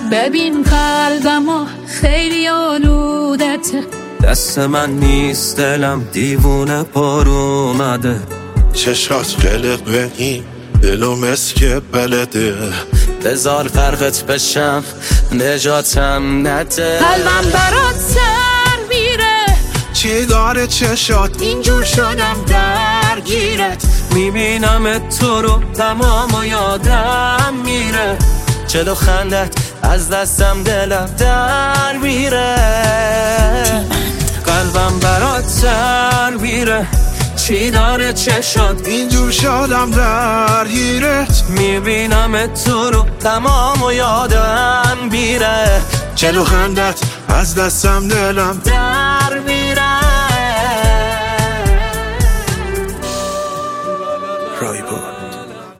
ببین قلبمو خیلی آلودته، دست من نیست دلم دیوونه پر اومده، چشات قلق بگی دلو مسک بلده، بذار غرقت بشم نجاتم نده. قلبم برات سر میره، چی داره چشات اینجور شدم درگیرت، میبینم تو رو تمام و یادم میره، چلو خندت از دستم دلم در میره. قلبم برات سر میره، چی داره چشات اینجور شدم درگیرت، میبینم تو رو تمام و یادم میره، چلو خندت از دستم دلم در میره.